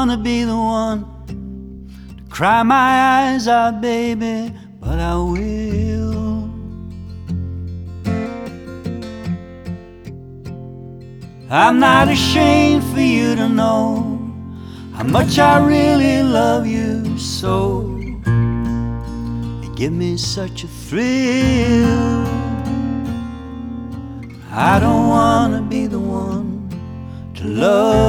wanna be the one to cry my eyes out, baby, but I will. I'm not ashamed for you to know how much I really love you so. You give me such a thrill. I don't wanna be the one to love